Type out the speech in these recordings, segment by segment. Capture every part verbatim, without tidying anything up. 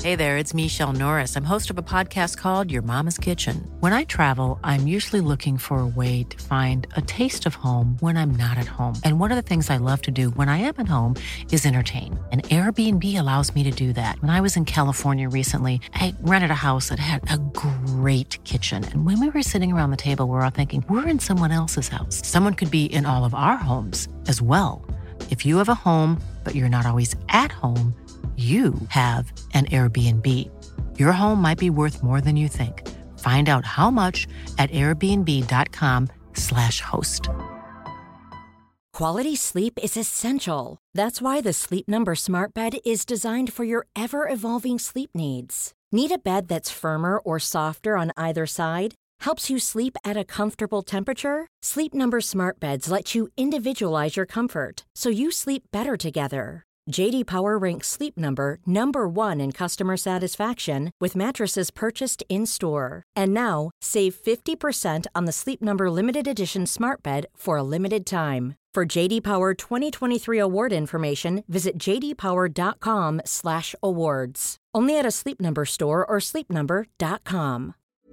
Hey there, it's Michelle Norris. I'm host of a podcast called Your Mama's Kitchen. When I travel, I'm usually looking for a way to find a taste of home when I'm not at home. And one of the things I love to do when I am at home is entertain. And Airbnb allows me to do that. When I was in California recently, I rented a house that had a great kitchen. And when we were sitting around the table, we were all thinking, we're in someone else's house. Someone could be in all of our homes as well. If you have a home, but you're not always at home, you have an Airbnb. Your home might be worth more than you think. Find out how much at airbnb.com slash host. Quality sleep is essential. That's why the Sleep Number Smart Bed is designed for your ever-evolving sleep needs. Need a bed that's firmer or softer on either side? Helps you sleep at a comfortable temperature? Sleep Number Smart Beds let you individualize your comfort so you sleep better together. J D Power ranks Sleep Number number one in customer satisfaction with mattresses purchased in-store. And now, save fifty percent on the Sleep Number Limited Edition Smart Bed for a limited time. For J D Power twenty twenty-three award information, visit jdpower.com slash awards. Only at a Sleep Number store or sleep number dot com.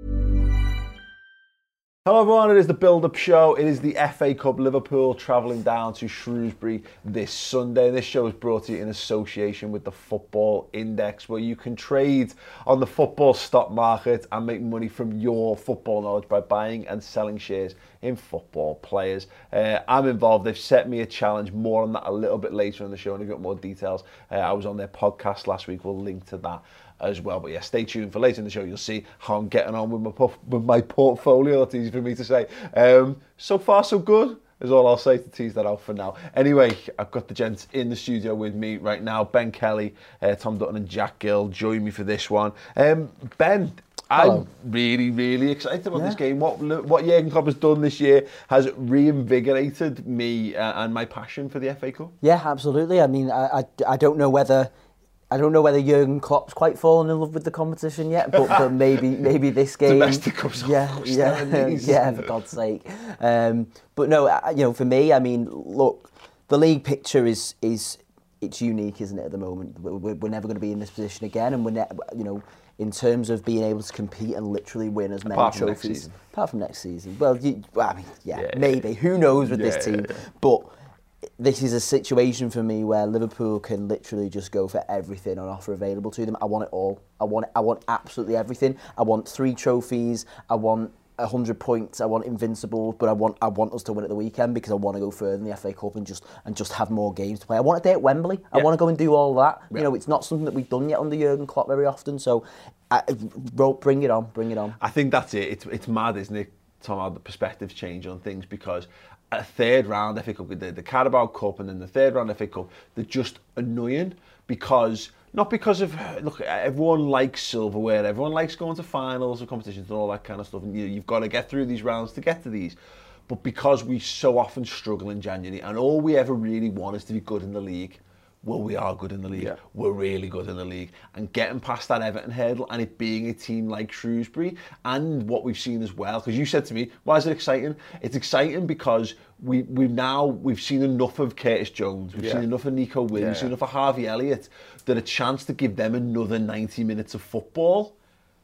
Hello everyone, it is the Build-Up Show. It is the F A Cup. Liverpool travelling down to Shrewsbury this Sunday. This show is brought to you in association with the Football Index, where you can trade on the football stock market and make money from your football knowledge by buying and selling shares in football players. Uh, I'm involved. They've set me a challenge. More on that a little bit later in the show, and I've got more details. Uh, I was on their podcast last week. We'll link to that as well. But yeah, stay tuned for later in the show. You'll see how I'm getting on with my puff, with my portfolio. That's easy for me to say. Um, so far, so good is all I'll say to tease that out for now. Anyway, I've got the gents in the studio with me right now. Ben Kelly, uh, Tom Dutton and Jack Gill join me for this one. Um, Ben, Hello. I'm really, really excited about yeah. this game. What what Jurgen Klopp has done this year has reinvigorated me uh, and my passion for the F A Cup. Yeah, absolutely. I mean, I, I, I don't know whether I don't know whether Jurgen Klopp's quite fallen in love with the competition yet, but, but maybe maybe this game. Domestic Cup. Yeah, yeah, yeah. For God's sake. Um, but no, you know, for me, I mean, look, the league picture is is it's unique, isn't it? At the moment, we're, we're never going to be in this position again, and we're ne- you know. in terms of being able to compete and literally win as many apart from trophies. Next season. Apart from next season. Well, you, well I mean, yeah, yeah maybe. Yeah. Who knows with yeah, this team? Yeah, yeah. But this is a situation for me where Liverpool can literally just go for everything on offer available to them. I want it all. I want I want absolutely everything. I want three trophies. I want one hundred points. I want invincible, but I want I want us to win at the weekend because I want to go further in the F A Cup and just and just have more games to play. I want a day at Wembley. Yeah. I want to go and do all that. Yeah. You know, it's not something that we've done yet under Jurgen Klopp very often. So, I, bring it on, bring it on. I think that's it. It's it's mad, isn't it, Tom, how the perspectives change on things, because a third round F A Cup, the, the Carabao Cup and then the third round F A Cup, they're just annoying because. Not because of, look, everyone likes silverware, everyone likes going to finals or competitions and all that kind of stuff, and you, you've got to get through these rounds to get to these. But because we so often struggle in January, and all we ever really want is to be good in the league, well, we are good in the league. Yeah. We're really good in the league. And getting past that Everton hurdle and it being a team like Shrewsbury and what we've seen as well, because you said to me, why is it exciting? It's exciting because we, we've now, we've seen enough of Curtis Jones, we've yeah. seen enough of Nico Williams, yeah. we've seen enough of Harvey Elliott, that a chance to give them another ninety minutes of football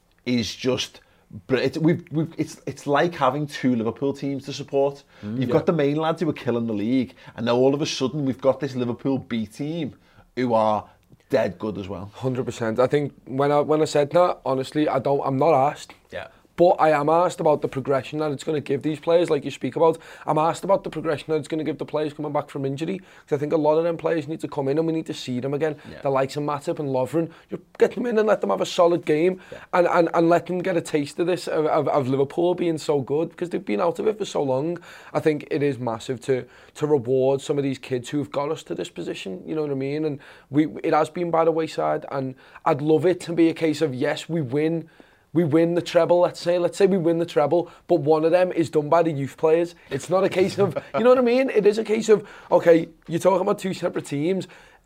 is just... But it's, we've, we've, it's, it's like having two Liverpool teams to support. Mm, You've yeah. got the main lads who are killing the league, and now all of a sudden we've got this Liverpool B team who are dead good as well. one hundred percent. I think when I when I said that, honestly, I don't. I'm not asked. Yeah. But I am asked about the progression that it's going to give these players, like you speak about. I'm asked about the progression that it's going to give the players coming back from injury. Because I think a lot of them players need to come in and we need to see them again. Yeah. The likes of Matip and Lovren. You get them in and let them have a solid game yeah. and, and, and let them get a taste of this, of, of, of Liverpool being so good. Because they've been out of it for so long. I think it is massive to to reward some of these kids who've got us to this position. You know what I mean? And we it has been by the wayside. And I'd love it to be a case of, yes, we win... We win the treble, let's say. Let's say we win the treble, but one of them is done by the youth players. It's not a case of, you know what I mean? It is a case of, okay, you're talking about two separate teams.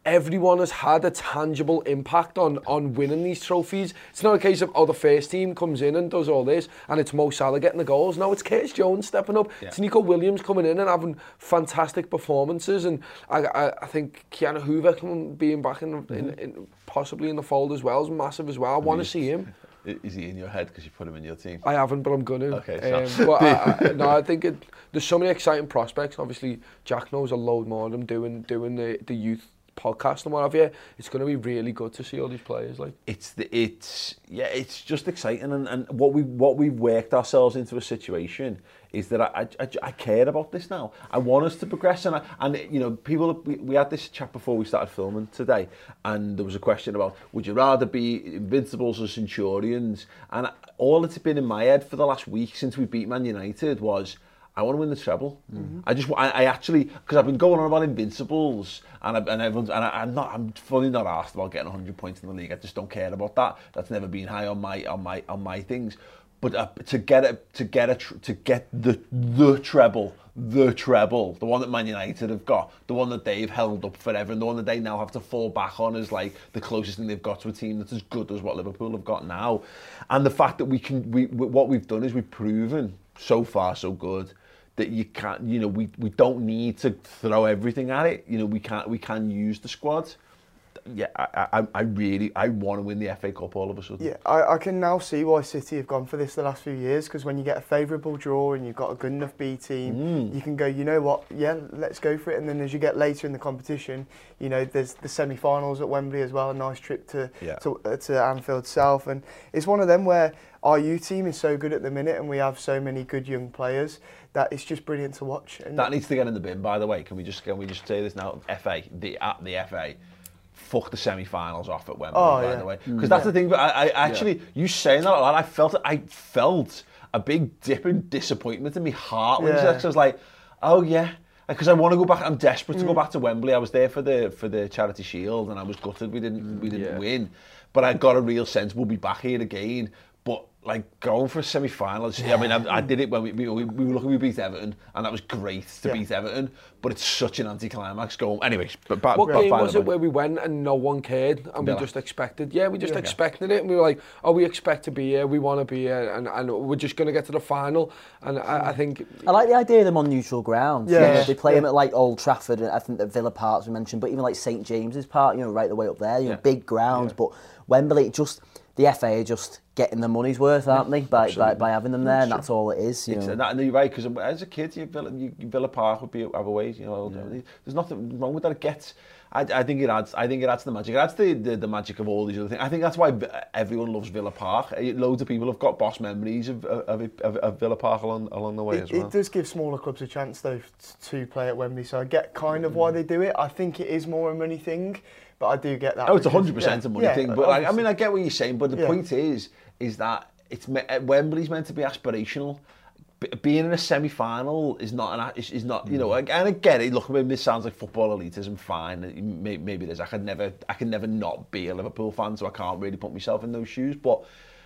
everyone has had a tangible impact on on winning these trophies. It's not a case of, oh, the first team comes in and does all this and it's Mo Salah getting the goals. No, it's Curtis Jones stepping up. Yeah. It's Nico Williams coming in and having fantastic performances, and I, I, I think Keanu Hoover coming, being back in, mm-hmm. in, in possibly in the fold as well is massive as well. I want to see him. Is he in your head because you put him in your team? I haven't, but I'm gonna. Okay, um, so. but I, I, no, I think it, there's so many exciting prospects. Obviously, Jack knows a load more of them doing doing the the youth podcast and what have you. It's going to be really good to see all these players. Like it's the it's yeah, it's just exciting, and, and what we what we've worked ourselves into a situation is that I, I I care about this now. I want us to progress, and I, and you know, people we, we had this chat before we started filming today, and there was a question about would you rather be Invincibles or Centurions, and all that's been in my head for the last week since we beat Man United was, I want to win the treble. Mm-hmm. I just, I, I actually, because I've been going on about Invincibles, and I, and everyone's, and I, I'm not, I'm fully not asked about getting one hundred points in the league. I just don't care about that. That's never been high on my, on my, on my things. But uh, to get it, to get a, to get the the treble, the treble, the one that Man United have got, the one that they've held up forever, and the one that they now have to fall back on as like the closest thing they've got to a team that's as good as what Liverpool have got now. And the fact that we can, we what we've done is we've proven so far so good that you can't, you know, we, we don't need to throw everything at it. You know, we can't, we can use the squad. Yeah, I, I, I really, I want to win the F A Cup all of a sudden. Yeah, I, I can now see why City have gone for this the last few years, because when you get a favourable draw and you've got a good enough B team, mm. you can go, you know what, yeah, let's go for it. And then as you get later in the competition, you know, there's the semi-finals at Wembley as well, a nice trip to yeah. to, uh, to Anfield South. And it's one of them where our youth team is so good at the minute and we have so many good young players that it's just brilliant to watch. And that needs to get in the bin, by the way. Can we just, can we just say this now? F A, the, at the F A. Fuck the semi-finals off at Wembley, oh, by yeah. the way, because that's yeah. the thing. But I, I actually, yeah. you saying that a lot, I felt, I felt a big dip in disappointment in my heart when yeah. I was like, oh yeah, because I want to go back. I'm desperate to mm. go back to Wembley. I was there for the for the Charity Shield, and I was gutted we didn't we didn't yeah. win, but I got a real sense we'll be back here again. But like going for a semi-final, yeah. I mean, I, I did it when we, we, we were lucky we beat Everton, and that was great to yeah. beat Everton, but it's such an anticlimax going. Anyways, but back, what back game was it where we went and no one cared, and Villa. we just expected, yeah, we just yeah. expected it, and we were like, oh, we expect to be here, we want to be here, and, and we're just going to get to the final, and I, I think... I like the idea of them on neutral ground. Yeah. You know, they play yeah. them at like Old Trafford, and I think that Villa Park's we mentioned, but even like St James's Park, you know, right the way up there, you yeah. know, big grounds, yeah. but Wembley, just... The F A are just getting their money's worth, aren't they, by, by, by having them there, and that's all it is. You it's, know. And, that, and you're right, because as a kid, you Villa, you, Villa Park would be other ways. You know, yeah. there's nothing wrong with that. It gets, I, I think it adds. I think it adds to the magic. It adds the, the the magic of all these other things. I think that's why everyone loves Villa Park. Loads of people have got boss memories of of, of, of Villa Park along along the way it, as well. It does give smaller clubs a chance though to play at Wembley, so I get kind of why they do it. I think it is more a money thing. But I do get that. Oh, it's a hundred percent a money yeah, thing. But like, I mean, I get what you're saying. But the yeah. point is, is that it's Wembley's meant to be aspirational. B- being in a semi-final is not an is, is not you know. And I get it. Look, maybe this sounds like football elitism. Fine, maybe, maybe there's. I could never, I could never not be a Liverpool fan, so I can't really put myself in those shoes. But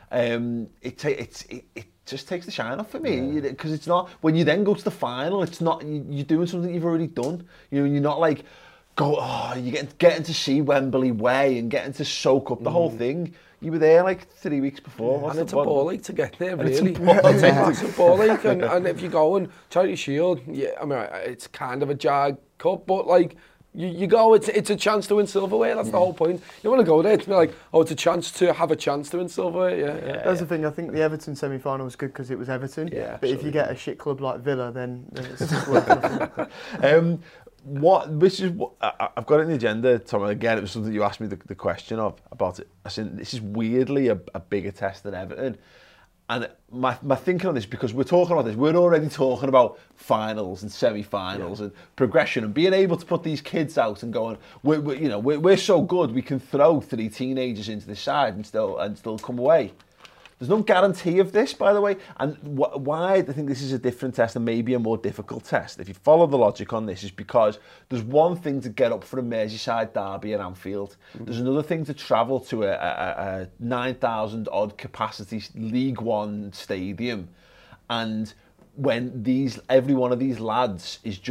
um, it ta- it's it, it just takes the shine off for me because yeah. it's not when you then go to the final. It's not you, you're doing something you've already done. You know, you're not like. Go, oh, you get getting to see Wembley Way and getting to soak up the mm. whole thing. You were there like three weeks before. Yeah, and it's a ball ache to get there, really. It's a ball ache. It's a ball ache, and, and if you go and Charity Shield, yeah, I mean, it's kind of a Jag Cup, but like, you, you go, it's it's a chance to win silverware. That's yeah. the whole point. You want to go there to be like, oh, it's a chance to have a chance to win silverware. Yeah, yeah. That's yeah. the thing. I think the Everton semi-final was good because it was Everton. Yeah, but if you get a shit club like Villa, then, then it's just worth nothing. um, What this is what I, I've got it in the agenda, Tom. Again, it was something you asked me the, the question of about it. I said this is weirdly a, a bigger test than Everton, and my my thinking on this because we're talking about this. We're already talking about finals and semi-finals yeah. and progression and being able to put these kids out and going. We're, we're you know we're, we're so good we can throw three teenagers into the side and still and still come away. There's no guarantee of this, by the way, and wh- why I think this is a different test and maybe a more difficult test, if you follow the logic on this, is because there's one thing to get up for a Merseyside derby at Anfield. Mm-hmm. There's another thing to travel to a, a, a nine thousand odd capacity League One stadium, and when these every one of these lads is just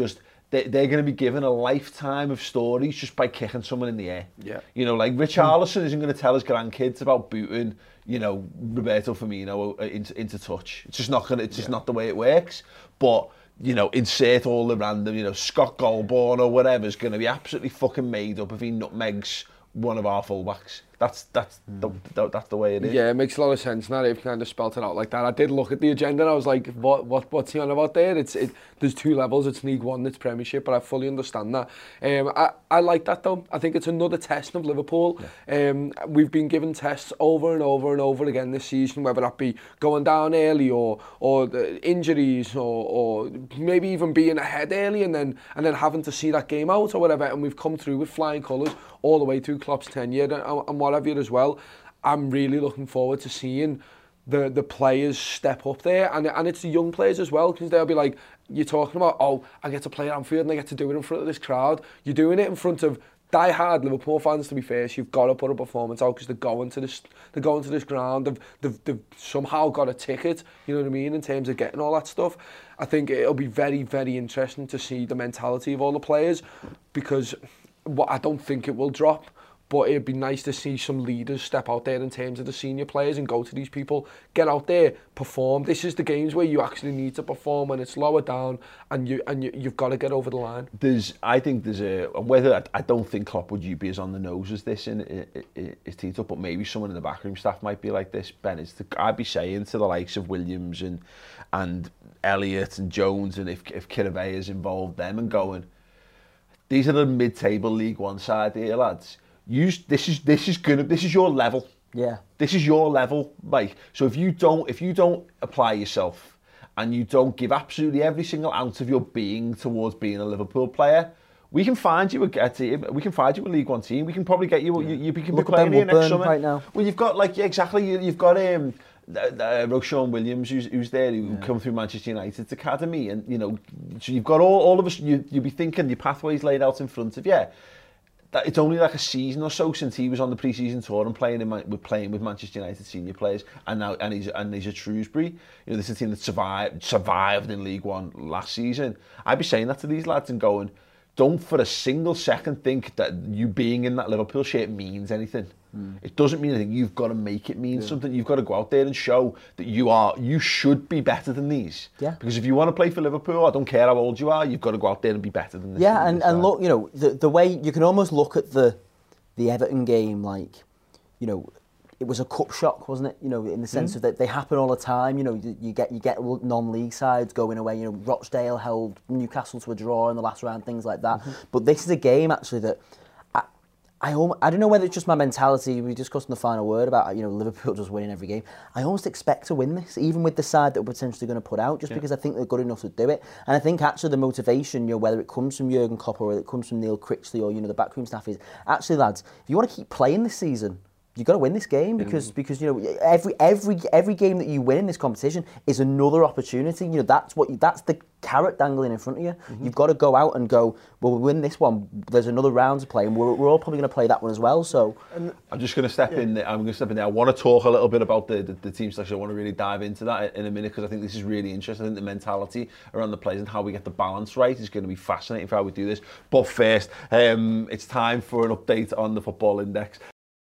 they, they're going to be given a lifetime of stories just by kicking someone in the air. Yeah. You know, like Richarlison isn't going to tell his grandkids about booting, you know, Roberto Firmino into, into touch. It's just not going to, it's just yeah. not the way it works. But, you know, insert all the random, you know, Scott Goldborn or whatever is going to be absolutely fucking made up if he nutmegs one of our fullbacks. That's that's the, the that's the way it is. Yeah, it makes a lot of sense now. They've kind of spelt it out like that. I did look at the agenda and I was like, what what what's he on about there? It's it. There's two levels. It's League One, it's Premiership, but I fully understand that. Um, I I like that though. I think it's another test of Liverpool. Yeah. Um, we've been given tests over and over and over again this season, whether that be going down early or or the injuries or or maybe even being ahead early and then and then having to see that game out or whatever. And we've come through with flying colours all the way through Klopp's tenure and, and what have you as well. I'm really looking forward to seeing the the players step up there, and and it's the young players as well, because they'll be like, you're talking about, oh, I get to play at Anfield and I get to do it in front of this crowd. You're doing it in front of die-hard Liverpool fans, to be fair, so you've got to put a performance out because they're going to this they're going to this ground. They've, they've, they've somehow got a ticket, you know what I mean, in terms of getting all that stuff. I think it'll be very, very interesting to see the mentality of all the players, because what I don't think it will drop. But it'd be nice to see some leaders step out there in terms of the senior players and go to these people, get out there, perform. This is the games where you actually need to perform when it's lower down, and you and you, you've got to get over the line. There's, I think there's a, and whether I, I don't think Klopp would be as on the nose as this in, in, in his teeth up, but maybe someone in the backroom staff might be like this. Ben, is to, I'd be saying to the likes of Williams and and Elliott and Jones, and if if Kirabay is involved, them and going, these are the mid-table League One side here, lads. Use this is this is gonna this is your level. Yeah. This is your level, Mike. So if you don't if you don't apply yourself and you don't give absolutely every single ounce of your being towards being a Liverpool player, we can find you a team. We can find you a League One team. We can probably get you. Yeah. You, you can Look be playing here next summer. Right now. Well, you've got like yeah, exactly. You, you've got um, uh, Roshan Williams, who's, who's there, who yeah. come through Manchester United's academy, and you know, so you've got all all of us. You you'll be thinking your pathways laid out in front of you. That it's only like a season or so since he was on the pre-season tour and playing in with playing with Manchester United senior players, and now and he's and he's at Shrewsbury. You know, this is a team that survived survived in League One last season. I'd be saying that to these lads and going, don't for a single second think that you being in that Liverpool shirt means anything. Mm. It doesn't mean anything. You've got to make it mean yeah. something. You've got to go out there and show that you are, you should be better than these. Yeah. Because if you want to play for Liverpool, I don't care how old you are, you've got to go out there and be better than this. Yeah, and, and look, you know, the the way you can almost look at the the Everton game like, you know, it was a cup shock, wasn't it? You know, in the sense mm. of that they happen all the time. You know, you, you get you get non-league sides going away. You know, Rochdale held Newcastle to a draw in the last round, things like that. Mm-hmm. But this is a game actually that I I, almost, I don't know whether it's just my mentality. We discussed in the final word about, you know, Liverpool just winning every game. I almost expect to win this, even with the side that we're potentially going to put out, just yeah. because I think they're good enough to do it. And I think actually the motivation, you know, whether it comes from Jurgen Klopp or whether it comes from Neil Critchley or, you know, the backroom staff, is actually, lads, if you want to keep playing this season, you've got to win this game, because, because you know, every every every game that you win in this competition is another opportunity. You know, that's what you, that's the carrot dangling in front of you. Mm-hmm. You've got to go out and go, well, we win this one, there's another round to play, and we're, we're all probably going to play that one as well. So and I'm just going to step yeah. in. I'm going to step in there. I want to talk a little bit about the, the, the team selection. I want to really dive into that in a minute, because I think this is really interesting. I think the mentality around the players and how we get the balance right is going to be fascinating for how we do this. But first, um, it's time for an update on the Football Index.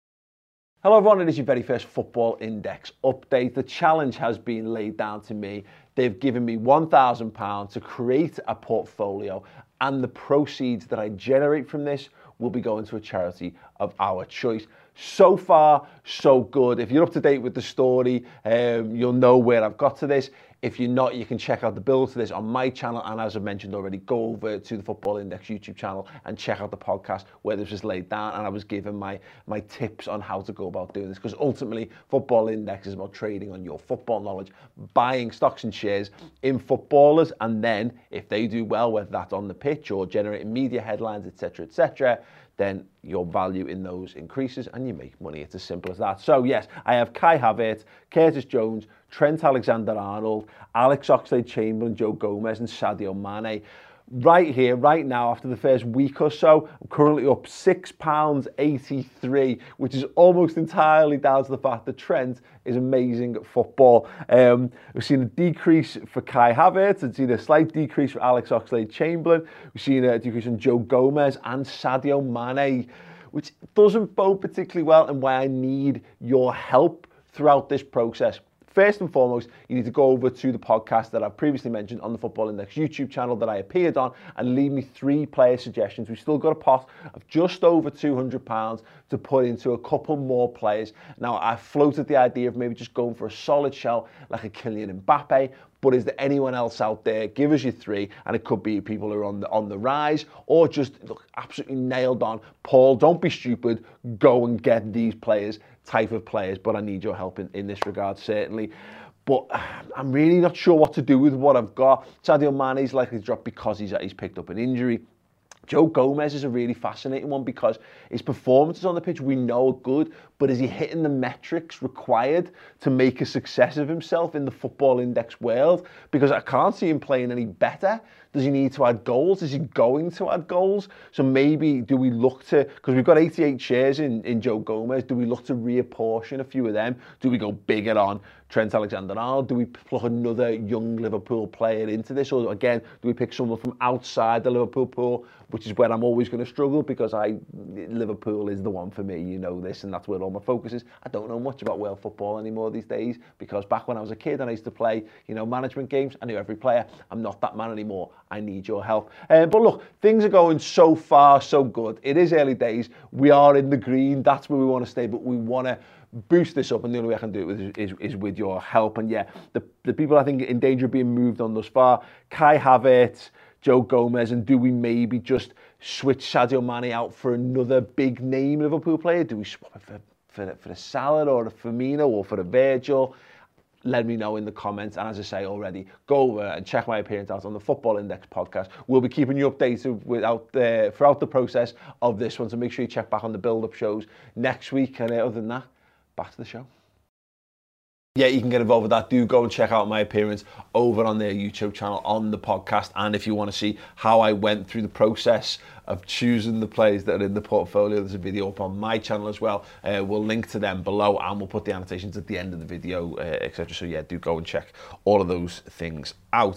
Hello everyone, it is your very first Football Index update. The challenge has been laid down to me. They've given me one thousand pounds to create a portfolio, and the proceeds that I generate from this will be going to a charity of our choice. So far, so good. If you're up to date with the story, um, you'll know where I've got to this. If you're not, you can check out the build to this on my channel, and as I mentioned already, go over to the Football Index YouTube channel and check out the podcast where this was laid down, and I was given my my tips on how to go about doing this, because ultimately Football Index is about trading on your football knowledge, buying stocks and shares in footballers, and then if they do well, whether that's on the pitch or generating media headlines, etc, etc, then your value in those increases and you make money. It's as simple as that. So yes, I have Kai Havertz, Curtis Jones, Trent Alexander-Arnold, Alex Oxlade-Chamberlain, Joe Gomez and Sadio Mane. right here, right now, after the first week or so, I'm currently up six pounds eighty-three, which is almost entirely down to the fact that Trent is amazing at football. Um, we've seen a decrease for Kai Havertz, we've seen a slight decrease for Alex Oxlade-Chamberlain, we've seen a decrease in Joe Gomez and Sadio Mane, which doesn't bode particularly well and why I need your help throughout this process. First and foremost, you need to go over to the podcast that I previously mentioned on the Football Index YouTube channel that I appeared on and leave me three player suggestions. We've still got a pot of just over two hundred pounds to put into a couple more players. Now, I floated the idea of maybe just going for a solid shell like a Kylian Mbappe, but is there anyone else out there? Give us your three, and it could be people who are on the, on the rise, or just look absolutely nailed on. Paul, don't be stupid, go and get these players, type of players, but I need your help in, in this regard, certainly. But I'm really not sure what to do with what I've got. Sadio Mane is likely to drop because he's, he's picked up an injury. Joe Gomez is a really fascinating one because his performances on the pitch we know are good, but is he hitting the metrics required to make a success of himself in the Football Index world? Because I can't see him playing any better. Does he need to add goals? Is he going to add goals? So maybe do we look to, because we've got eighty-eight shares in, in Joe Gomez, do we look to reapportion a few of them? Do we go bigger on Trent Alexander-Arnold? Do we plug another young Liverpool player into this? Or again, do we pick someone from outside the Liverpool pool, which is where I'm always going to struggle because I Liverpool is the one for me, you know this, and that's where all my focus is. I don't know much about world football anymore these days because back when I was a kid and I used to play, you know, management games, I knew every player. I'm not that man anymore. I need your help. Uh, but look, things are going so far, so good. It is early days. We are in the green. That's where we want to stay, but we want to boost this up, and the only way I can do it with is, is, is with your help. And yeah, the, the people I think in danger of being moved on thus far, Kai Havertz, Joe Gomez, and do we maybe just switch Sadio Mane out for another big name Liverpool player? Do we swap it for, for, for a Salah or a Firmino or for a Virgil? Let me know in the comments. And as I say already, go over and check my appearance out on the Football Index podcast. We'll be keeping you updated without, uh, throughout the process of this one. So make sure you check back on the build-up shows next week. And uh, other than that, back to the show. Yeah, you can get involved with that. Do go and check out my appearance over on their YouTube channel on the podcast. And if you want to see how I went through the process of choosing the players that are in the portfolio, there's a video up on my channel as well. Uh, we'll link to them below and we'll put the annotations at the end of the video, uh, et cetera. So yeah, do go and check all of those things out.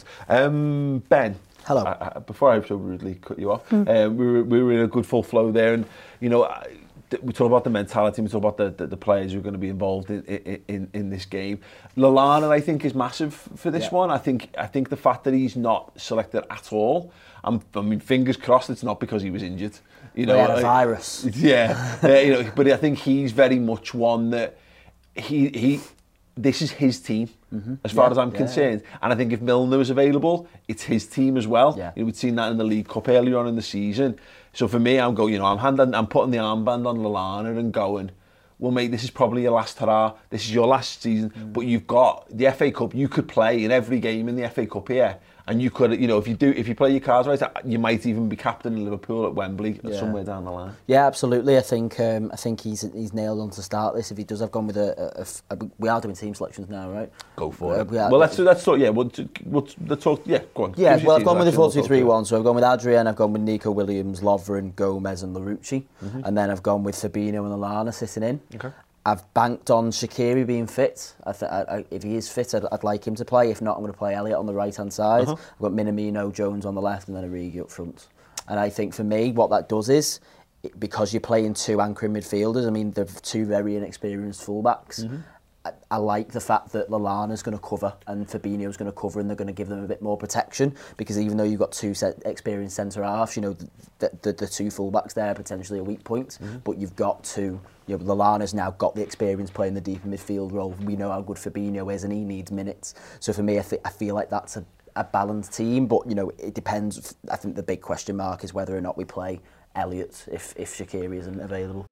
Um, Ben. Hello. I, I, before I so rudely cut you off, mm. um, we, were, we were in a good full flow there. And, you know, I, we talk about the mentality, we talk about the, the, the players who are going to be involved in, in, in this game. Lallana, I think, is massive for this yeah. one. I think I think the fact that he's not selected at all, I'm, I mean, fingers crossed it's not because he was injured. You know, he had a virus. Yeah, uh, you know, but I think he's very much one that he he. This is his team, mm-hmm. as far yeah, as I'm yeah, concerned. Yeah. And I think if Milner was available, it's his team as well. Yeah. You know, we'd seen that in the League Cup earlier on in the season. So for me, I'm going, you know, I'm handing, I'm putting the armband on Lallana and going, well, mate, this is probably your last hurrah. This is your last season. Mm. But you've got the F A Cup. You could play in every game in the F A Cup here. And you could, you know, if you do, if you play your cards right, you might even be captain in Liverpool at Wembley yeah. somewhere down the line. Yeah, absolutely. I think, um, I think he's he's nailed on to start this. If he does, I've gone with a, a, a we are doing team selections now, right? Go for uh, it. We are, well, let's let's talk. Yeah, we'll, we'll let's talk. Yeah, go on. Yeah, well, I've gone with the four two three one. So I've gone with Adrian, I've gone with Nico Williams, Lovren, Gomez, and Larouci, mm-hmm. and then I've gone with Fabinho and Lallana sitting in. Okay. I've banked on Shaqiri being fit. I th- I, I, if he is fit, I'd, I'd like him to play. If not, I'm going to play Elliott on the right-hand side. Uh-huh. I've got Minamino, Jones on the left, and then Origi up front. And I think for me, what that does is, it, because you're playing two anchoring midfielders, I mean, they're two very inexperienced fullbacks. Mm-hmm. I, I like the fact that Lallana's going to cover and Fabinho's going to cover, and they're going to give them a bit more protection, because even though you've got two set experienced centre-halves, you know, the, the, the two fullbacks there are potentially a weak point, mm-hmm. but you've got to... You know, Lallana's now got the experience playing the deeper midfield role. We know how good Fabinho is, and he needs minutes. So for me, I, th- I feel like that's a, a balanced team. But you know, it depends. I think the big question mark is whether or not we play Elliott if if Shaqiri isn't available.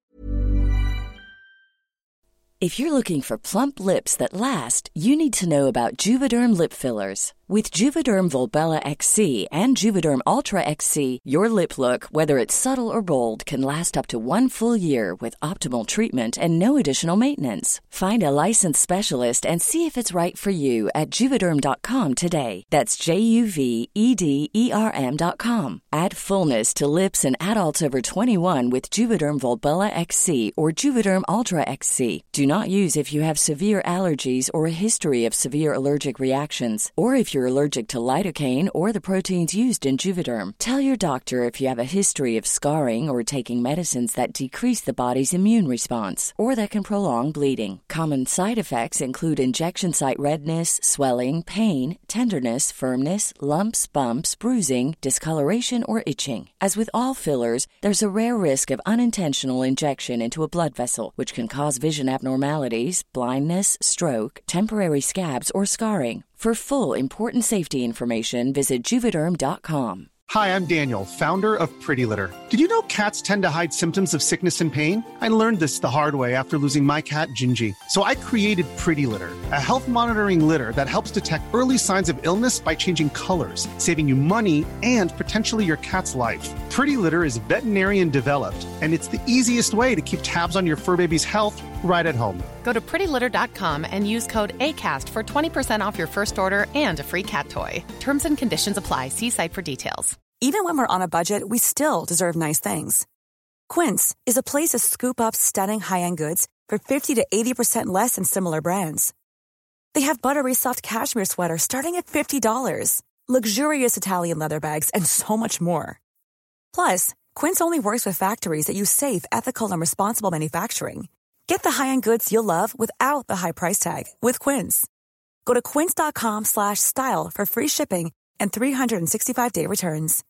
If you're looking for plump lips that last, you need to know about Juvederm lip fillers. With Juvederm Volbella X C and Juvederm Ultra X C, your lip look, whether it's subtle or bold, can last up to one full year with optimal treatment and no additional maintenance. Find a licensed specialist and see if it's right for you at Juvederm dot com today. That's J U V E D E R M dot com. Add fullness to lips in adults over twenty-one with Juvederm Volbella X C or Juvederm Ultra X C. Do not use if you have severe allergies or a history of severe allergic reactions, or if you're allergic to lidocaine or the proteins used in Juvederm. Tell your doctor if you have a history of scarring or taking medicines that decrease the body's immune response or that can prolong bleeding. Common side effects include injection site redness, swelling, pain, tenderness, firmness, lumps, bumps, bruising, discoloration, or itching. As with all fillers, there's a rare risk of unintentional injection into a blood vessel, which can cause vision abnormalities, blindness, stroke, temporary scabs, or scarring. For full, important safety information, visit Juvederm dot com. Hi, I'm Daniel, founder of Pretty Litter. Did you know cats tend to hide symptoms of sickness and pain? I learned this the hard way after losing my cat, Gingy. So I created Pretty Litter, a health monitoring litter that helps detect early signs of illness by changing colors, saving you money and potentially your cat's life. Pretty Litter is veterinarian developed, and it's the easiest way to keep tabs on your fur baby's health right at home. Go to pretty litter dot com and use code ACAST for twenty percent off your first order and a free cat toy. Terms and conditions apply. See site for details. Even when we're on a budget, we still deserve nice things. Quince is a place to scoop up stunning high-end goods for fifty to eighty percent less than similar brands. They have buttery soft cashmere sweaters starting at fifty dollars, luxurious Italian leather bags, and so much more. Plus, Quince only works with factories that use safe, ethical, and responsible manufacturing. Get the high-end goods you'll love without the high price tag with Quince. Go to quince dot com slash style for free shipping and three hundred sixty-five day returns.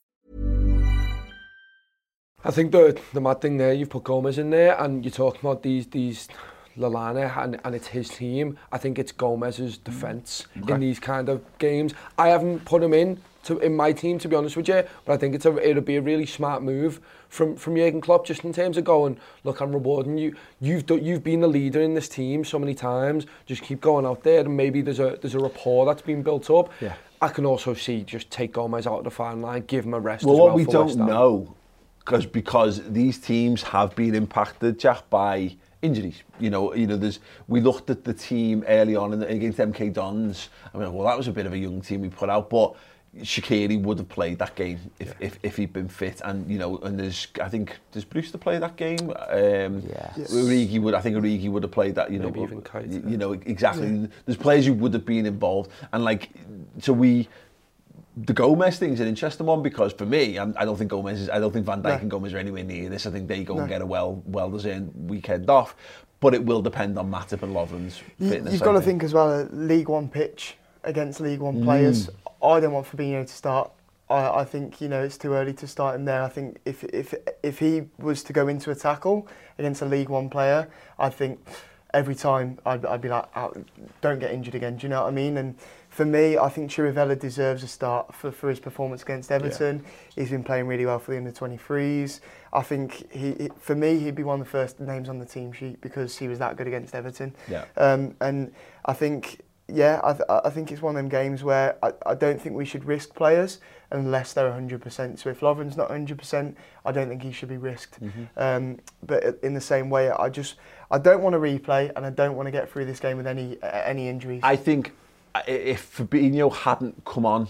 I think the the mad thing there, you've put Gomez in there, and you're talking about these these Lallana, and, and it's his team. I think it's Gomez's defence okay. in these kind of games. I haven't put him in to in my team, to be honest with you, but I think it's a it'll be a really smart move from from Jurgen Klopp, just in terms of going, look, I'm rewarding you. You've do, you've been the leader in this team so many times. Just keep going out there, and maybe there's a there's a rapport that's been built up. Yeah. I can also see just take Gomez out of the fine line, give him a rest. Well, as well what we for don't West Ham. know, because because these teams have been impacted, Jack, by injuries. You know, you know. There's we looked at the team early on in the, against M K Dons. I mean, well, that was a bit of a young team we put out, but Shaqiri would have played that game if, yeah. if if he'd been fit, and you know, and there's I think does Brewster play that game? Um, yeah, yes. Origi would I think Origi would have played that. You Maybe know, even Kite, you, you know exactly. Yeah. There's players who would have been involved, and like so we. The Gomez thing's an interesting one because for me, I'm, I don't think Gomez is. I don't think Van Dijk no. and Gomez are anywhere near this. I think they go no. and get a well well deserved weekend off, but it will depend on Matip and Lovren's fitness. You've got to think as well a League One pitch against League One mm. players. I don't want Fabinho to start. I, I think you know it's too early to start him there. I think if if if he was to go into a tackle against a League One player, I think every time I'd, I'd be like, oh, don't get injured again. Do you know what I mean? And for me, I think Chirivella deserves a start for, for his performance against Everton. Yeah. He's been playing really well for the under twenty-threes. I think he, for me, he'd be one of the first names on the team sheet because he was that good against Everton. Yeah. Um, and I think, yeah, I, th- I think it's one of them games where I, I don't think we should risk players unless they're one hundred percent. So if Lovren's not one hundred percent, I don't think he should be risked. Mm-hmm. Um, but in the same way, I just I don't want to replay and I don't want to get through this game with any uh, any injuries. I think if Fabinho hadn't come on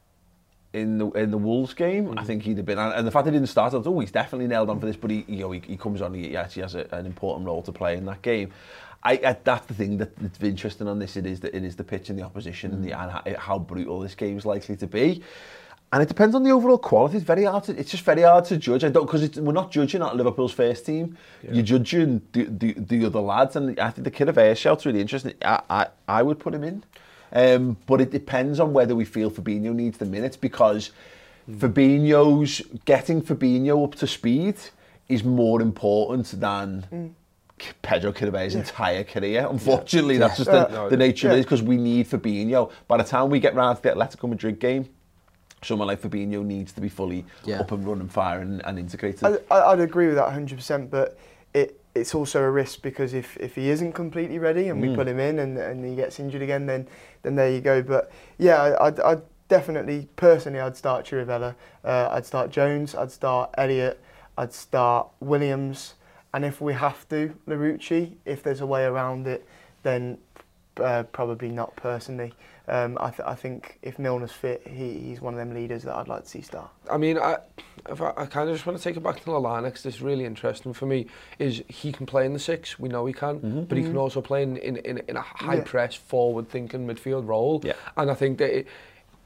in the in the Wolves game, mm-hmm. I think he'd have been. And the fact that he didn't start, I thought, oh, he's definitely nailed on for this. But he, you know, he, he comes on, he actually has a, an important role to play in that game. I, I that's the thing that, that's interesting on this. It is that it is the pitch and the opposition mm-hmm. and, the, and how brutal this game is likely to be. And it depends on the overall quality. It's very hard to. It's just very hard to judge. I don't because we're not judging at Liverpool's first team. Yeah. You're judging the, the the other lads, and I think the kid of air shout's really interesting. I, I I would put him in, um, but it depends on whether we feel Fabinho needs the minutes because mm. Fabinho's getting Fabinho up to speed is more important than. Mm. Pedro Chirivella's yeah. entire career. Unfortunately, yeah. that's just yeah. the, no, the nature yeah. of it, because we need Fabinho. By the time we get round to the Atletico Madrid game, someone like Fabinho needs to be fully yeah. up and running, firing and integrated. I, I'd agree with that one hundred percent, but it it's also a risk because if, if he isn't completely ready and we mm. put him in and, and he gets injured again, then then there you go. But yeah, I'd, I'd definitely, personally, I'd start Chirivella, uh, I'd start Jones, I'd start Elliott, I'd start Williams, and if we have to, Larouci, if there's a way around it, then uh, probably not personally. Um, I, th I think if Milner's fit, he, he's one of them leaders that I'd like to see start. I mean, I, if I, I kind of just want to take it back to Lallana because this is really interesting for me. Is he can play in the six, we know he can, mm-hmm. but he can also play in in, in, in a high yeah. press, forward thinking midfield role. Yeah. And I think that. It,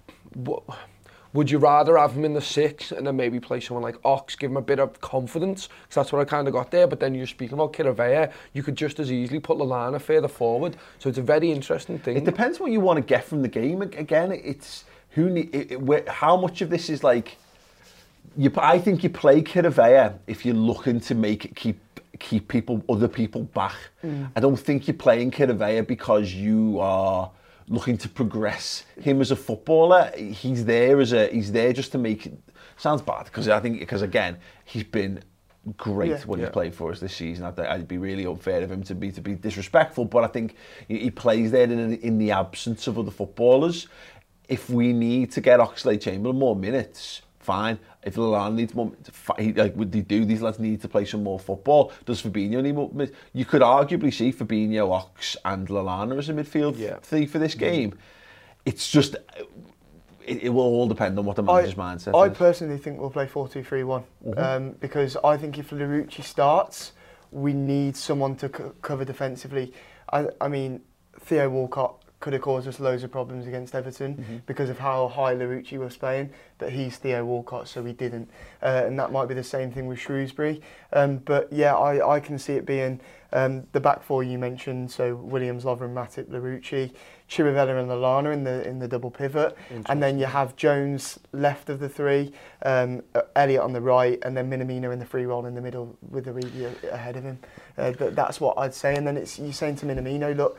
would you rather have him in the six and then maybe play someone like Ox, give him a bit of confidence? Because that's what I kind of got there. But then you're speaking about Chirivella, you could just as easily put Lallana further forward. So it's a very interesting thing. It depends what you want to get from the game. Again, it's who need, it, it, how much of this is like. You, I think you play Chirivella if you're looking to make it keep keep people, other people back. Mm. I don't think you're playing Chirivella because you are looking to progress him as a footballer. He's there as a he's there just to make it, sounds bad because I think because again he's been great yeah, when yeah. he's played for us this season. I'd, I'd be really unfair of him to be to be disrespectful, but I think he, he plays there in in the absence of other footballers. If we need to get Oxlade-Chamberlain more minutes, fine. If Lallana needs more, like would they do? These lads need to play some more football. Does Fabinho need more? You could arguably see Fabinho, Ox, and Lallana as a midfield yeah. three for this game. It's just it, it will all depend on what the manager's I, mindset I is. I personally think we'll play four two three one mm-hmm. um, because I think if Larouci starts, we need someone to co cover defensively. I, I mean, Theo Walcott could have caused us loads of problems against Everton mm-hmm. because of how high Larouci was playing, but he's Theo Walcott, so he didn't. Uh, and that might be the same thing with Shrewsbury. Um, but yeah, I, I can see it being um, the back four you mentioned, so Williams, Lovren, Matip, Larouci, Chirivella and Lallana in the in the double pivot, and then you have Jones left of the three, um, Elliott on the right, and then Minamino in the free roll in the middle with Origi ahead of him. Uh, but that's what I'd say. And then it's you're saying to Minamino, look,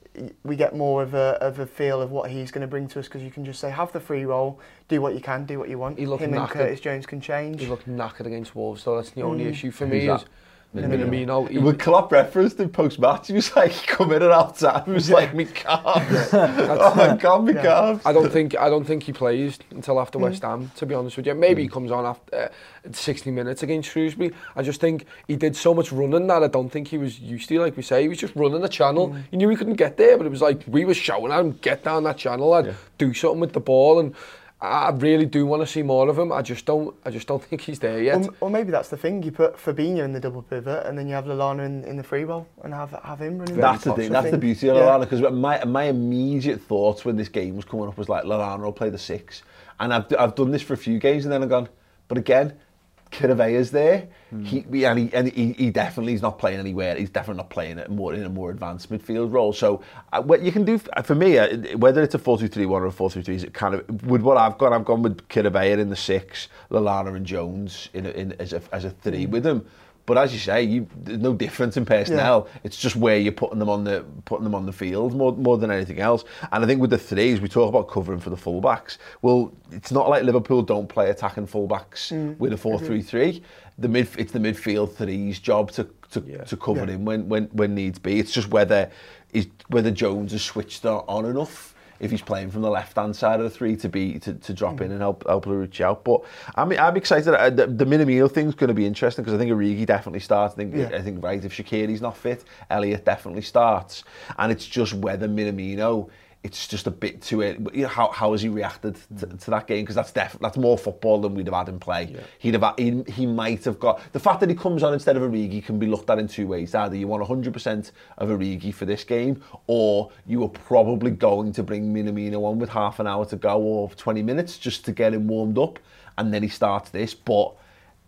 we get more of a of a feel of what he's going to bring to us because you can just say have the free roll, do what you can, do what you want. He Him and Curtis Jones can change. He looked knackered against Wolves, so that's the only mm. issue for me. Is Minamino. He, when Klopp referenced in post-match, he was like, come in at half time. He was yeah. like, me calves. Oh my God, me yeah. calves. I don't think I don't think he plays until after mm. West Ham, to be honest with you. Maybe mm. he comes on after uh, sixty minutes against Shrewsbury. I just think he did so much running that I don't think he was used to, like we say. He was just running the channel. Mm. He knew he couldn't get there, but it was like, we were shouting at him, get down that channel, lad, yeah. do something with the ball. And I really do want to see more of him. I just don't. I just don't think he's there yet. Or, or maybe that's the thing. You put Fabinho in the double pivot, and then you have Lallana in, in the free roll, and have have him running. That's the thing. That's the beauty of Lallana, because my my immediate thoughts when this game was coming up was like, Lallana will play the six, and I've I've done this for a few games, and then I've gone, but again, Chirivella's there. Mm. He and he and he, he definitely is not playing anywhere. He's definitely not playing it more in a more advanced midfield role. So uh, what you can do for me, uh, whether it's a four two three one or a four three three, is it kind of with what I've gone. I've gone with Chirivella in the six, Lallana and Jones in, a, in as a as a three mm. with him. But as you say, you, there's no difference in personnel. Yeah. It's just where you're putting them on the putting them on the field more more than anything else. And I think with the threes, we talk about covering for the fullbacks. Well, it's not like Liverpool don't play attacking fullbacks mm. with a four three three. The mid, it's the midfield three's job to to, yeah. to cover yeah. him when when when needs be. It's just whether is whether Jones has switched on enough. If he's playing from the left-hand side of the three to be to, to drop mm. in and help help Larouci out. But I'm I'm excited. The, the Minamino thing's going to be interesting because I think Origi definitely starts. I think yeah. I think right if Shaqiri's not fit, Elliott definitely starts, and it's just whether Minamino. It's just a bit too early. You know, how how has he reacted to, to that game? Because that's def that's more football than we'd have had him play. Yeah. He'd have he, he might have got the fact that he comes on instead of Origi can be looked at in two ways. Either you want one hundred percent of Origi for this game, or you are probably going to bring Minamino on with half an hour to go or twenty minutes just to get him warmed up, and then he starts this. But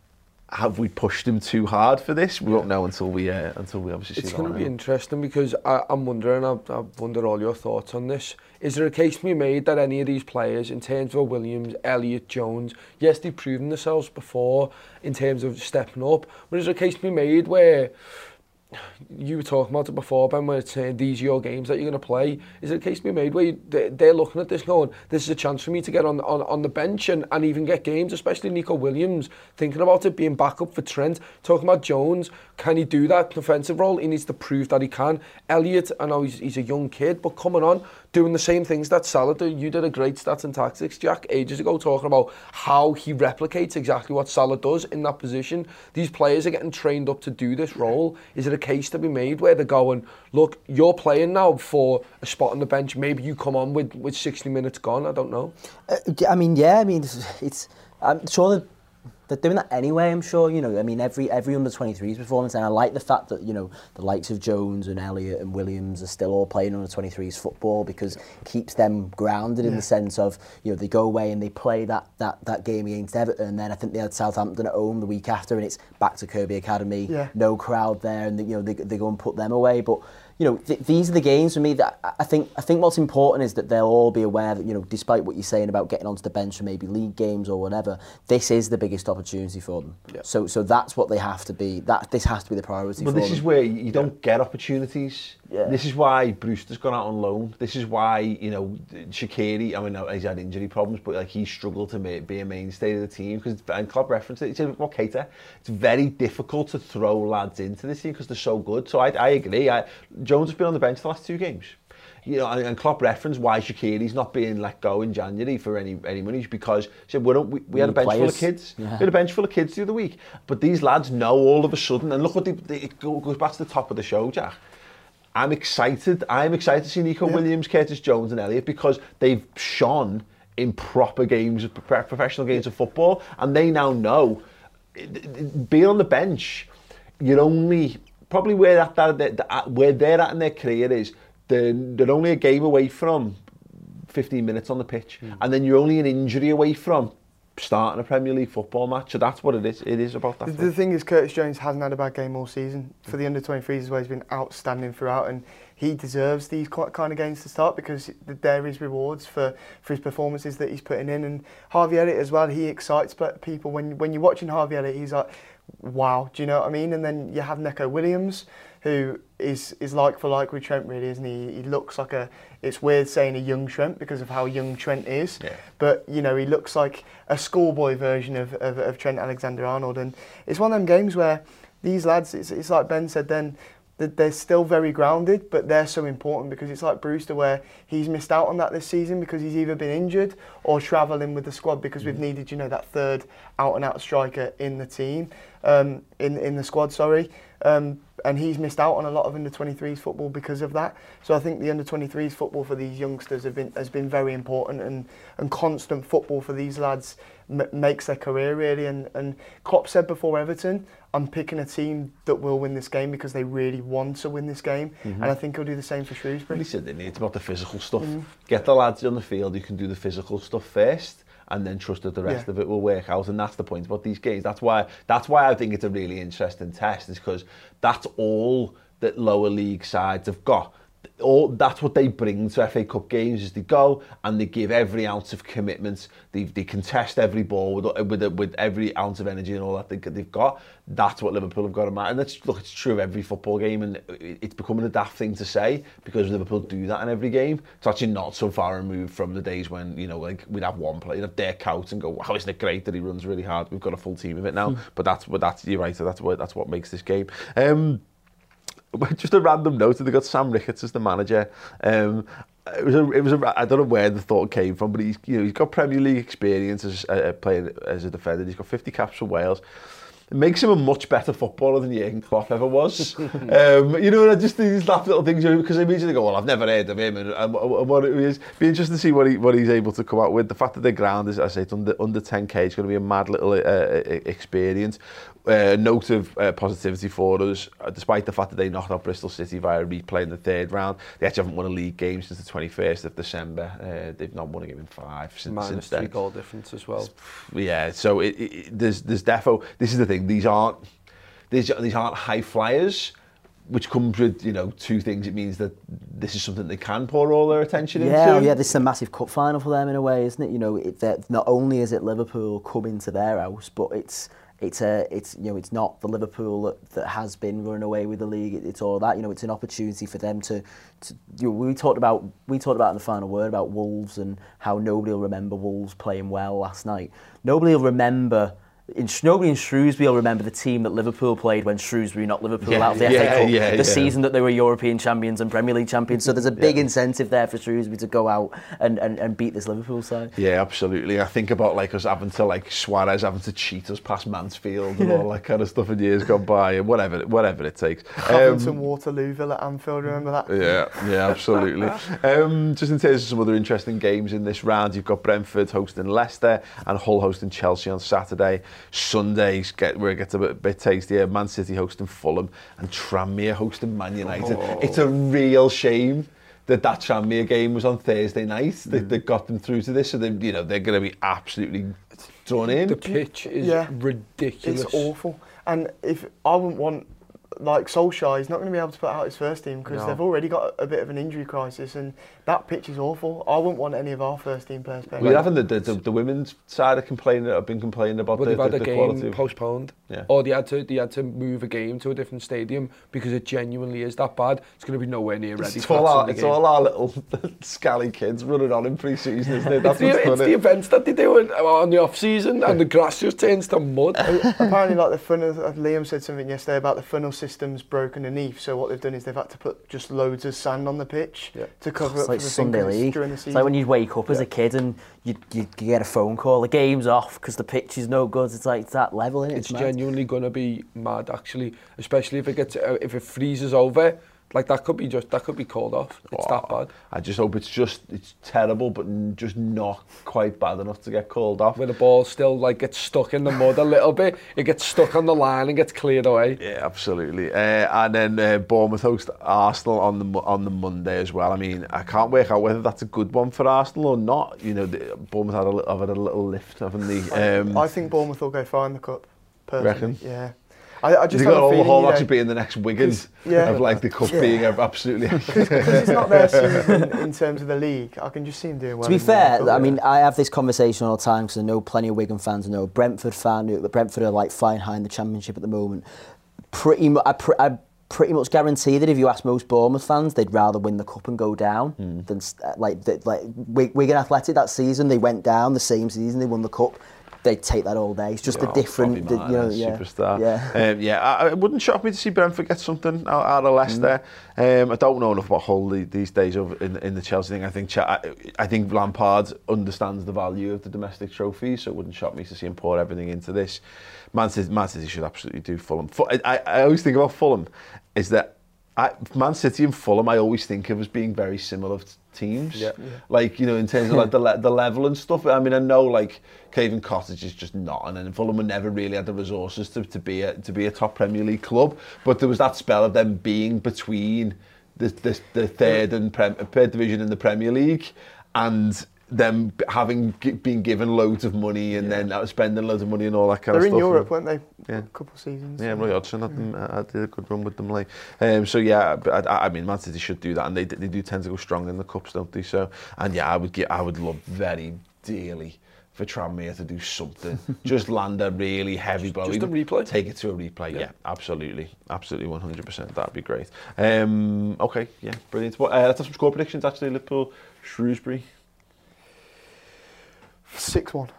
have we pushed him too hard for this? We won't know until we uh, until we obviously see. It's going to be interesting because I, I'm wondering. I, I wonder all your thoughts on this. Is there a case to be made that any of these players, in terms of Williams, Elliott, Jones, yes, they've proven themselves before in terms of stepping up, but is there a case to be made where you were talking about it before, Ben, where it's saying these are your games that you're going to play. Is it a case to be made where you, they, they're looking at this going, this is a chance for me to get on on, on the bench and, and even get games, especially Nico Williams, thinking about it being back up for Trent, talking about Jones, can he do that defensive role? He needs to prove that he can. Elliott, I know he's, he's a young kid, but coming on, doing the same things that Salah did. You did a great Stats and Tactics, Jack, ages ago, talking about how he replicates exactly what Salah does in that position. These players are getting trained up to do this role. Is it a case to be made where they're going, look, you're playing now for a spot on the bench, maybe you come on with, with sixty minutes gone? I don't know. Uh, I mean, yeah, I mean, it's, it's I'm sure that they're doing that anyway, I'm sure, you know, I mean, every every under twenty-threes performance, and I like the fact that, you know, the likes of Jones and Elliott and Williams are still all playing under twenty-threes football, because it keeps them grounded in yeah. the sense of, you know, they go away and they play that that that game against Everton, and then I think they had Southampton at home the week after, and it's back to Kirby Academy, yeah. no crowd there, and, they, you know, they, they go and put them away, but you know, th- these are the games for me that I think I think what's important is that they'll all be aware that, you know, despite what you're saying about getting onto the bench for maybe league games or whatever, this is the biggest opportunity for them. Yeah. So so that's what they have to be. That this has to be the priority well, for them. Well, this is where you don't yeah. get opportunities. Yeah. This is why Brewster's gone out on loan. This is why, you know, Shaqiri, I mean, he's had injury problems, but like he struggled to make, be a mainstay of the team, because, and Klopp referenced it, he said, well, Keita, it's very difficult to throw lads into this team because they're so good. So I, I agree. I, Jones has been on the bench the last two games. You know, and, and Klopp referenced why Shaqiri's not being let go in January for any any money, because he said, we, don't, we, we had a bench players. full of kids. Yeah. We had a bench full of kids the other week. But these lads know all of a sudden, and look what they, they it goes back to the top of the show, Jack. I'm excited. I'm excited to see Nico yeah. Williams, Curtis Jones and Elliott, because they've shone in proper games, professional games of football, and they now know being on the bench, you're only probably where that, that, that, that where they're at in their career is they're, they're only a game away from fifteen minutes on the pitch, mm. and then you're only an injury away from starting a Premier League football match. So that's what it is. It is about that. The, the thing is, Curtis Jones hasn't had a bad game all season. For the under twenty-threes as well, he's been outstanding throughout, and he deserves these kind of games to start, because there is rewards for, for his performances that he's putting in. And Harvey Elliott as well, he excites people. When when you're watching Harvey Elliott, he's like, wow, do you know what I mean? And then you have Neco Williams, who is is like for like with Trent, really, isn't he? He looks like a, it's weird saying a young Trent because of how young Trent is, yeah. but you know, he looks like a schoolboy version of, of, of Trent Alexander-Arnold. And it's one of them games where these lads, it's, it's like Ben said then, that they're still very grounded, but they're so important, because it's like Brewster, where he's missed out on that this season because he's either been injured or travelling with the squad, because we've needed, you know, that third out-and-out striker in the team, um, in in the squad, sorry. Um, and he's missed out on a lot of under twenty-threes football because of that. So I think the under twenty-threes football for these youngsters have been has been very important, and, and constant football for these lads m- makes their career, really. And, and Klopp said before Everton, I'm picking a team that will win this game because they really want to win this game, mm-hmm. and I think he'll do the same for Shrewsbury. He said they need, it's about the physical stuff. Mm-hmm. Get the lads on the field who can do the physical stuff first, and then trust that the rest yeah. of it will work out. And that's the point about these games. That's why that's why I think it's a really interesting test, is because that's all that lower league sides have got. All that's what they bring to F A Cup games, is they go and they give every ounce of commitment. They they contest every ball with with with every ounce of energy and all that they, they've got. That's what Liverpool have got to matter. And that's, look, it's true of every football game, and it's becoming a daft thing to say because Liverpool do that in every game. It's actually not so far removed from the days when, you know, like we'd have one player, you'd have Dirk Kuyt and go, wow, isn't it great that he runs really hard? We've got a full team of it now. but that's what that's you're right. So that's what that's what makes this game. Um, Just a random note, they got Sam Ricketts as the manager. Um, it was a, it was a, I don't know where the thought came from, but he's, you know, he's got Premier League experience as uh, playing as a defender. He's got fifty caps for Wales. It makes him a much better footballer than Jurgen Klopp ever was. um, you know, just these laugh little things, because I immediately go, well, I've never heard of him, and, and, and what it is. Be interesting to see what he what he's able to come out with. The fact that the ground is, I say, it's under under ten K, it's going to be a mad little uh, experience. Uh, note of uh, positivity for us, uh, despite the fact that they knocked out Bristol City via replay in the third round. They actually haven't won a league game since the twenty-first of December. Uh, they've not won a game in five since, Minus since then. three goal difference as well. Yeah, so it, it, there's there's defo. This is the thing. These aren't these these aren't high flyers, which comes with, you know, two things. It means that this is something they can pour all their attention yeah, into. Yeah, this is a massive cup final for them in a way, isn't it? You know, it, not only is it Liverpool coming to their house, but it's it's a, it's you know, it's not the Liverpool that, that has been running away with the league. It, it's all that. You know, it's an opportunity for them to, to you know, we talked about we talked about in the final word about Wolves and how nobody will remember Wolves playing well last night. Nobody will remember. In, nobody in Shrewsbury will remember the team that Liverpool played when Shrewsbury knocked Liverpool yeah, out of the yeah, F A Cup, yeah, the yeah. season that they were European champions and Premier League champions. So there's a big yeah. incentive there for Shrewsbury to go out and, and, and beat this Liverpool side. Yeah, absolutely. I think about like us having to like Suarez having to cheat us past Mansfield and all that kind of stuff in years gone by, and whatever whatever it takes. Covington, Um, Waterlooville at Anfield, remember that? Yeah, yeah, absolutely. um, just in terms of some other interesting games in this round, you've got Brentford hosting Leicester and Hull hosting Chelsea on Saturday. Sunday, get where it gets a bit, bit tastier. Man City hosting Fulham and Tranmere hosting Man United. Oh. It's a real shame that that Tranmere game was on Thursday night. Mm. They, they got them through to this, so they, you know, they're going to be absolutely drawn in. The pitch is yeah. ridiculous. It's awful. And if I wouldn't want, like Solskjaer, he's not going to be able to put out his first team because no. they've already got a bit of an injury crisis, and that pitch is awful. I wouldn't want any of our first team players playing. We're having the, the, the, the women's side of complaining, have been complaining about well, the, they've had the, a the game quality. postponed, yeah. or they had to they had to move a game to a different stadium because it genuinely is that bad. It's going to be nowhere near ready. It's, for all, our, it's all our little scally kids running on in pre-season, isn't it? That's it's the, it's the events that they do on the off-season, and the grass just turns to mud. Apparently, like the funnel, Liam said something yesterday about the funnel system's broken underneath. So what they've done is they've had to put just loads of sand on the pitch yeah. to cover it's up like for the Sunday League. during the season. It's like when you wake up as yeah. a kid and you, you, you get a phone call, the game's off because the pitch is no good. It's like it's that level, isn't it? It's, it's genuinely going to be mad, actually, especially if it gets uh, if it freezes over. Like that could be just that could be called off. It's oh, that bad. I just hope it's just it's terrible, but just not quite bad enough to get called off. Where the ball still like gets stuck in the mud a little bit, it gets stuck on the line and gets cleared away. Yeah, absolutely. Uh, and then uh, Bournemouth host Arsenal on the on the Monday as well. I mean, I can't work out whether that's a good one for Arsenal or not. You know, the, Bournemouth had a little, have had a little lift, haven't they? Um, I think Bournemouth will go far in the cup. Personally. Reckon? Yeah. I, I just got all the whole you know, actually being the next Wigan yeah, of like the cup yeah. being absolutely because it's not their season in terms of the league. I can just see them doing well. To be fair, cup, I mean, I have this conversation all the time because I know plenty of Wigan fans. I know a Brentford fan. The Brentford are like flying high in the Championship at the moment. Pretty, mu- I, pr- I pretty much guarantee that if you ask most Bournemouth fans, they'd rather win the cup and go down mm. than like the, like Wigan Athletic that season. They went down the same season. They won the cup. They'd take that all day. It's just oh, a different, the, you know, yeah, superstar. Yeah, um, yeah. I, it wouldn't shock me to see Brentford get something out, out of Leicester. Mm. Um, I don't know enough about Hull these days over in, in the Chelsea thing. I think I, I think Lampard understands the value of the domestic trophies, so it wouldn't shock me to see him pour everything into this. Man City, Man City should absolutely do Fulham. I, I always think about Fulham is that I, Man City and Fulham, I always think of as being very similar teams. Yeah. Yeah. Like, you know, in terms of like the le- the level and stuff. I mean, I know like Craven Cottage is just not, and then Fulham never really had the resources to, to be a to be a top Premier League club. But there was that spell of them being between the the, the third and prem, third division in the Premier League, and them having g- been given loads of money and yeah. then spending loads of money and all that kind They're of stuff. They're in Europe, weren't they? Yeah. A couple of seasons. Yeah, Roy Hodgson had them, I did a good run with them. Like, um, so yeah, but I, I mean, Man City should do that, and they they do tend to go strong in the cups, don't they? So, and yeah, I would get, I would love very dearly for Tranmere to do something. Just land a really heavy blow. Just a replay? Take it to a replay, yeah, yeah absolutely. Absolutely, one hundred percent. That'd be great. Um, okay, yeah, brilliant. Well, uh, let's have some score predictions, actually. Liverpool, Shrewsbury. six one.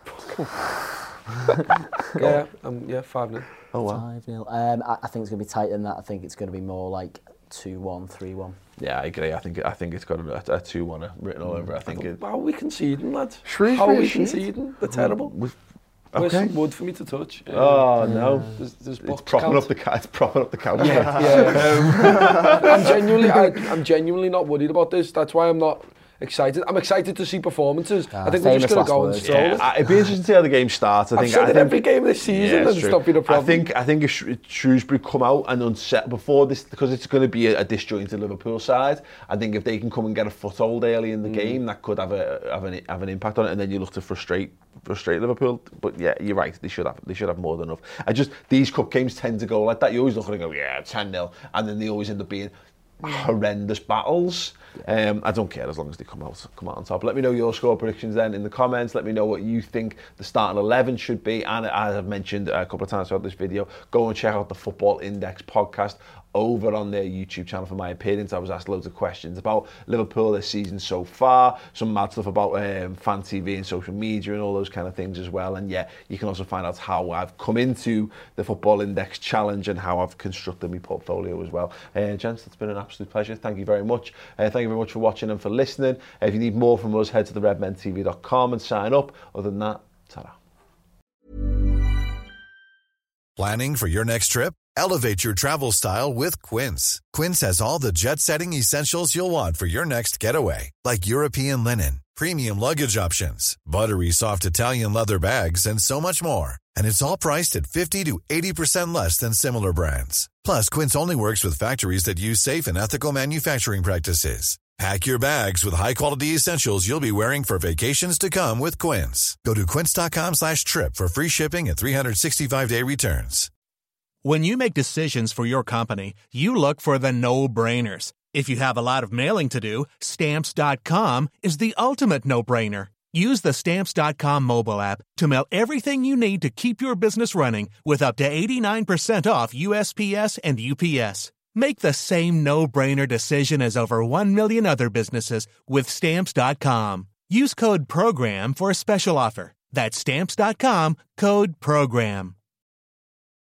yeah, um, yeah, five nil. Oh, wow. five nil. Um, I, I think it's going to be tighter than that. I think it's going to be more like two one, three one. Yeah, I agree. I think I think it's got a, a two one written all over. I think it. How are we conceding, lads? Shrewsbury How are we shit. conceding? They're terrible. We've, Where's okay. some wood for me to touch? Um, oh no! There's, there's it's propping up the ca- it's propping up the couch. Yeah, yeah. um, I'm genuinely, I, I'm genuinely not worried about this. That's why I'm not excited. I'm excited to see performances. Ah, I think we're just going to go and stroll yeah, it. It'd be interesting to see how the game starts. I I've think said I it think, every game this season, yeah, and it's not been a problem. I think I think if Sh- Shrewsbury come out and unset before this, because it's going to be a, a disjointed Liverpool side. I think if they can come and get a foothold early in the mm. game, that could have a have an have an impact on it. And then you look to frustrate frustrate Liverpool. But yeah, you're right. They should have they should have more than enough. I just these cup games tend to go like that. You always look at it and go, yeah, ten nil, and then they always end up being horrendous battles. Um, I don't care as long as they come out come out on top. Let me know your score predictions then in the comments. Let me know what you think the starting eleven should be. And as I've mentioned a couple of times throughout this video, go and check out the Football Index podcast over on their YouTube channel for my appearance. I was asked loads of questions about Liverpool this season so far, some mad stuff about um, fan T V and social media and all those kind of things as well. And yeah, you can also find out how I've come into the Football Index Challenge and how I've constructed my portfolio as well. Uh, gents, it's been an absolute pleasure. Thank you very much. Uh, thank you very much for watching and for listening. Uh, if you need more from us, head to the red men t v dot com and sign up. Other than that, ta-ra. Planning for your next trip? Elevate your travel style with Quince. Quince has all the jet-setting essentials you'll want for your next getaway, like European linen, premium luggage options, buttery soft Italian leather bags, and so much more. And it's all priced at fifty to eighty percent less than similar brands. Plus, Quince only works with factories that use safe and ethical manufacturing practices. Pack your bags with high-quality essentials you'll be wearing for vacations to come with Quince. Go to quince.com slash trip for free shipping and three sixty-five day returns. When you make decisions for your company, you look for the no-brainers. If you have a lot of mailing to do, Stamps dot com is the ultimate no-brainer. Use the Stamps dot com mobile app to mail everything you need to keep your business running with up to eighty-nine percent off U S P S and U P S. Make the same no-brainer decision as over one million other businesses with Stamps dot com. Use code PROGRAM for a special offer. That's Stamps dot com, code PROGRAM.